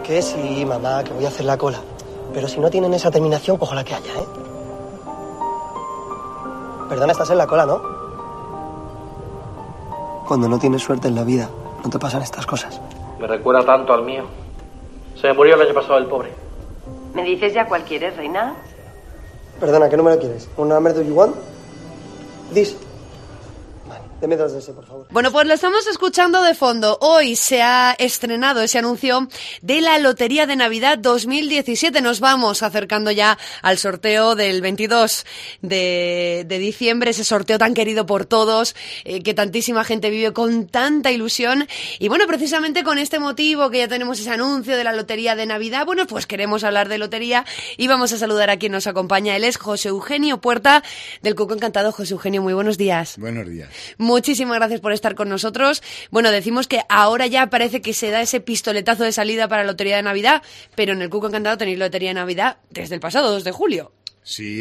Que sí, mamá, que voy a hacer la cola. Pero si no tienen esa terminación, cojo la que haya, ¿eh? Perdona, estás en la cola, ¿no? Cuando no tienes suerte en la vida, no te pasan estas cosas. Me recuerda tanto al mío. Se me murió el año pasado el pobre. ¿Me dices ya cuál quieres, reina? Perdona, ¿qué número quieres? ¿Un number do you want? This. Vale, deme 2 de ese, por favor. Bueno, pues lo estamos escuchando de fondo. Hoy se ha estrenado ese anuncio de la Lotería de Navidad 2017. Nos vamos acercando ya al sorteo del 22 de diciembre, ese sorteo tan querido por todos, que tantísima gente vive con tanta ilusión. Y bueno, precisamente con este motivo, que ya tenemos ese anuncio de la Lotería de Navidad, bueno, pues queremos hablar de lotería y vamos a saludar a quien nos acompaña. Él es José Eugenio Puerta, del Cuco Encantado. José Eugenio, muy buenos días. Buenos días. Muchísimas gracias por estar con nosotros. Bueno, decimos que ahora ya parece que se da ese pistoletazo de salida para la Lotería de Navidad, pero en el Cuco Encantado tenéis Lotería de Navidad desde el pasado 2 de julio. Sí,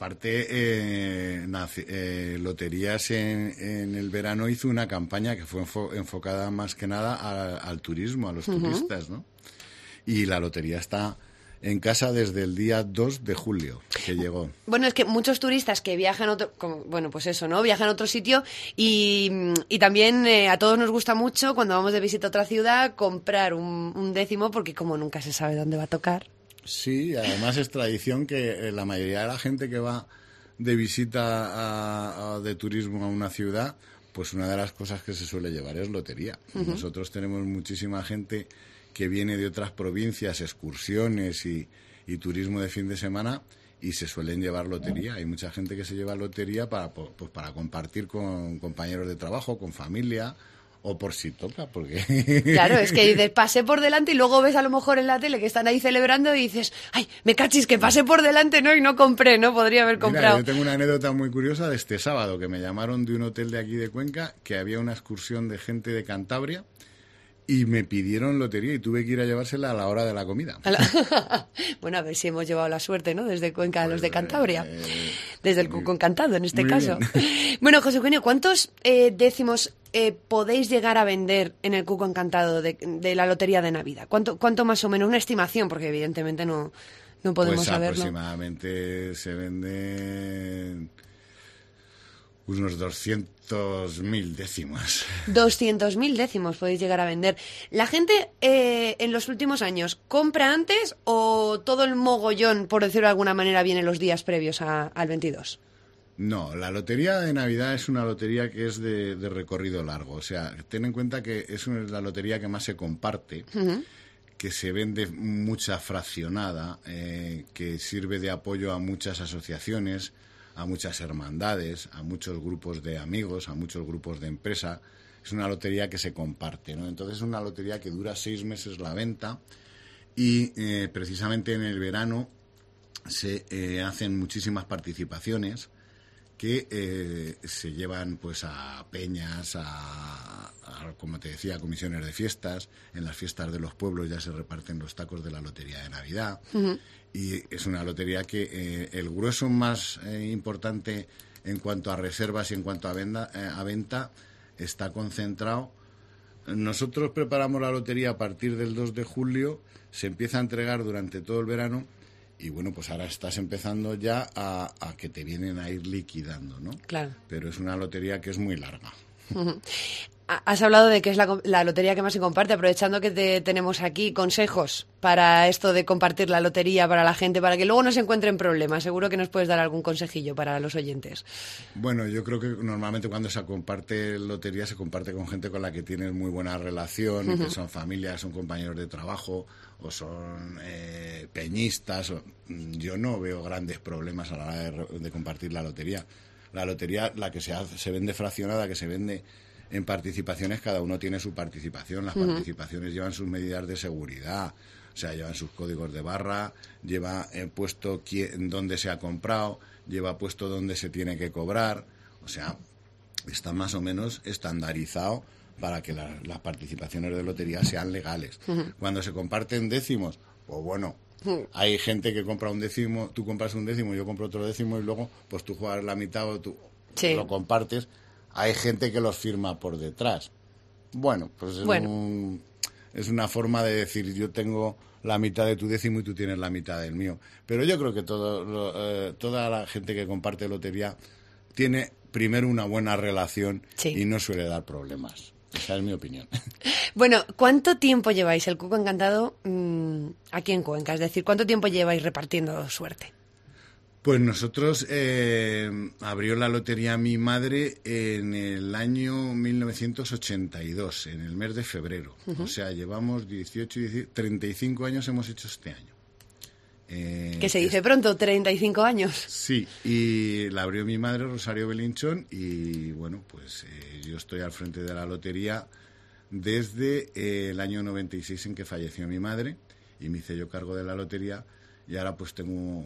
aparte, Loterías en el verano hizo una campaña que fue enfocada más que nada al turismo, a los turistas, ¿no? Y la lotería está en casa desde el día 2 de julio que llegó. Bueno, es que muchos turistas que viajan viajan a otro sitio y también a todos nos gusta mucho cuando vamos de visita a otra ciudad comprar un décimo, porque como nunca se sabe dónde va a tocar. Sí, además es tradición que la mayoría de la gente que va de visita de turismo a una ciudad, pues una de las cosas que se suele llevar es lotería. Nosotros tenemos muchísima gente que viene de otras provincias, excursiones y turismo de fin de semana, y se suelen llevar lotería. Hay mucha gente que se lleva lotería para compartir con compañeros de trabajo, con familia, o por si toca, porque... Claro, es que dices, pasé por delante y luego ves a lo mejor en la tele que están ahí celebrando y dices, ay, me cachis, que pasé por delante, ¿no? Y no compré, ¿no? Podría haber comprado. Mira, yo tengo una anécdota muy curiosa de este sábado, que me llamaron de un hotel de aquí de Cuenca, que había una excursión de gente de Cantabria, y me pidieron lotería y tuve que ir a llevársela a la hora de la comida. Bueno, a ver si hemos llevado la suerte, ¿no? Desde Cuenca a los de Cantabria. Desde el Cuco Encantado, en este caso. Bien. Bueno, José Eugenio, ¿cuántos décimos podéis llegar a vender en el Cuco Encantado de la Lotería de Navidad? ¿Cuánto más o menos? Una estimación, porque evidentemente no podemos saberlo. Pues aproximadamente se venden unos 200.000 décimos. 200.000 décimos podéis llegar a vender. ¿La gente en los últimos años compra antes o todo el mogollón, por decirlo de alguna manera, viene los días previos al 22? No, la Lotería de Navidad es una lotería que es de recorrido largo. O sea, ten en cuenta que es la lotería que más se comparte, que se vende mucha fraccionada, que sirve de apoyo a muchas asociaciones, a muchas hermandades, a muchos grupos de amigos, a muchos grupos de empresa. Es una lotería que se comparte, ¿no? Entonces es una lotería que dura 6 meses la venta y precisamente en el verano se hacen muchísimas participaciones que se llevan pues a peñas, como te decía, a comisiones de fiestas. En las fiestas de los pueblos ya se reparten los tacos de la Lotería de Navidad. Y es una lotería que el grueso más importante en cuanto a reservas y en cuanto a venta está concentrado. Nosotros preparamos la lotería a partir del 2 de julio, se empieza a entregar durante todo el verano y bueno, pues ahora estás empezando ya a que te vienen a ir liquidando, ¿no? Claro. Pero es una lotería que es muy larga. Has hablado de que es la lotería que más se comparte, aprovechando que tenemos aquí consejos para esto de compartir la lotería para la gente, para que luego no se encuentren problemas. Seguro que nos puedes dar algún consejillo para los oyentes. Bueno, yo creo que normalmente cuando se comparte lotería se comparte con gente con la que tienes muy buena relación, que son familias, son compañeros de trabajo o son peñistas. Yo no veo grandes problemas a la hora de compartir la lotería. La lotería, la que se vende fraccionada, que se vende en participaciones, cada uno tiene su participación. Las participaciones llevan sus medidas de seguridad, o sea, llevan sus códigos de barra, lleva puesto dónde se ha comprado, lleva puesto dónde se tiene que cobrar, o sea, está más o menos estandarizado para que las participaciones de lotería sean legales. Cuando se comparten décimos, pues bueno, hay gente que compra un décimo, tú compras un décimo, yo compro otro décimo y luego pues tú juegas la mitad o tú lo compartes. Hay gente que los firma por detrás. Bueno, pues es una forma de decir, yo tengo la mitad de tu décimo y tú tienes la mitad del mío. Pero yo creo que toda la gente que comparte lotería tiene primero una buena relación y no suele dar problemas. Esa es mi opinión. Bueno, ¿cuánto tiempo lleváis el Cuco Encantado aquí en Cuenca? Es decir, ¿cuánto tiempo lleváis repartiendo suerte? Pues nosotros abrió la lotería mi madre en el año 1982, en el mes de febrero. O sea, llevamos 35 años hemos hecho este año. Que se dice pronto, 35 años. Sí, y la abrió mi madre, Rosario Belinchón, y bueno, pues yo estoy al frente de la lotería desde el año 96 en que falleció mi madre, y me hice yo cargo de la lotería, y ahora pues tengo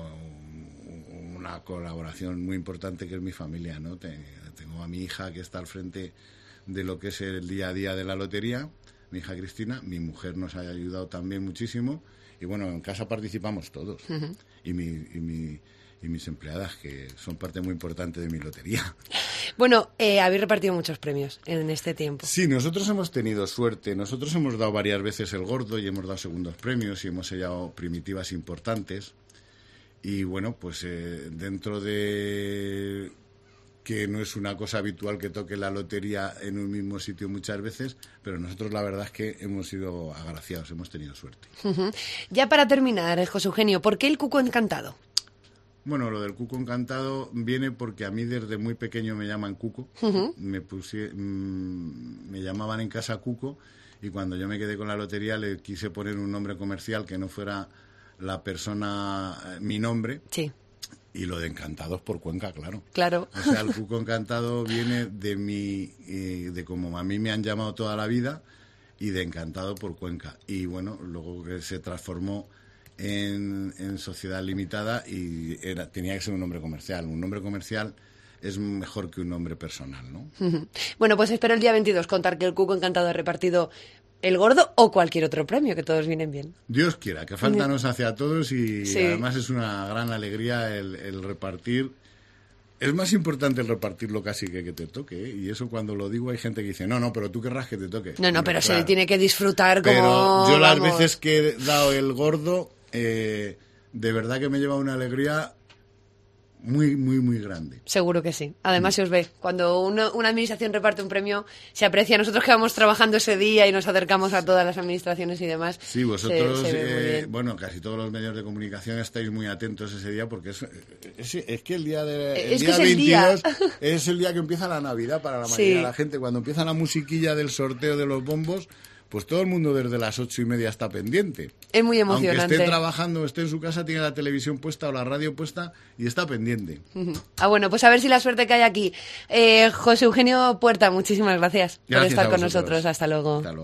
una colaboración muy importante que es mi familia, ¿no? Tengo a mi hija que está al frente de lo que es el día a día de la lotería, mi hija Cristina, mi mujer nos ha ayudado también muchísimo, y bueno, en casa participamos todos. Uh-huh. Y mis empleadas, que son parte muy importante de mi lotería. Bueno, habéis repartido muchos premios en este tiempo. Sí, nosotros hemos tenido suerte. Nosotros hemos dado varias veces el gordo y hemos dado segundos premios y hemos sellado primitivas importantes. Y bueno, pues dentro de que no es una cosa habitual que toque la lotería en un mismo sitio muchas veces, pero nosotros la verdad es que hemos sido agraciados, hemos tenido suerte. Uh-huh. Ya para terminar, José Eugenio, ¿por qué el Cuco Encantado? Bueno, lo del Cuco Encantado viene porque a mí desde muy pequeño me llaman Cuco. Uh-huh. Me llamaban en casa Cuco, y cuando yo me quedé con la lotería le quise poner un nombre comercial que no fuera la persona, mi nombre. Sí. Y lo de Encantados por Cuenca, claro. Claro. O sea, el Cuco Encantado viene de como a mí me han llamado toda la vida, y de Encantado por Cuenca. Y bueno, luego que se transformó en sociedad limitada y tenía que ser un nombre comercial. Un nombre comercial es mejor que un nombre personal, ¿no? Bueno, pues espero el día 22 contar que el Cuco Encantado ha repartido el gordo o cualquier otro premio, que todos vienen bien. Dios quiera, que falta nos hace a todos, y sí, además es una gran alegría el repartir. Es más importante el repartirlo casi que te toque, ¿eh? Y eso cuando lo digo hay gente que dice, no, pero tú querrás que te toque. No, pero claro, se tiene que disfrutar como... Pero yo las veces que he dado el gordo, de verdad que me lleva una alegría muy, muy, muy grande. Seguro que sí. Además se os ve. Cuando una administración reparte un premio, se aprecia. Nosotros que vamos trabajando ese día y nos acercamos a todas las administraciones y demás. Sí, vosotros, bueno, casi todos los medios de comunicación estáis muy atentos ese día, porque es que el día de día 22 es el día que empieza la Navidad para la mayoría de la gente. Cuando empieza la musiquilla del sorteo de los bombos, pues todo el mundo desde las 8:30 está pendiente. Es muy emocionante. Aunque esté trabajando o esté en su casa, tiene la televisión puesta o la radio puesta y está pendiente. Uh-huh. Bueno, pues a ver si la suerte que hay aquí. José Eugenio Puerta, muchísimas gracias por estar con nosotros. Hasta luego.